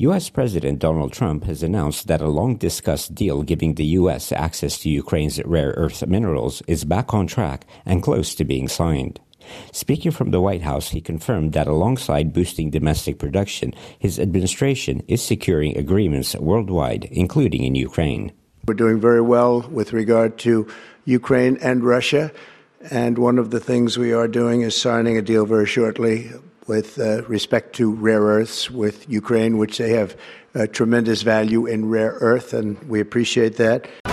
U.S. President Donald Trump has announced that a long-discussed deal giving the U.S. access to Ukraine's rare earth minerals is back on track and close to being signed. Speaking from the White House, he confirmed that alongside boosting domestic production, his administration is securing agreements worldwide, including in Ukraine. We're doing very well with regard to Ukraine and Russia, and one of the things we are doing is signing a deal very shortly with respect to rare earths with Ukraine, which they have tremendous value in rare earth, and we appreciate that.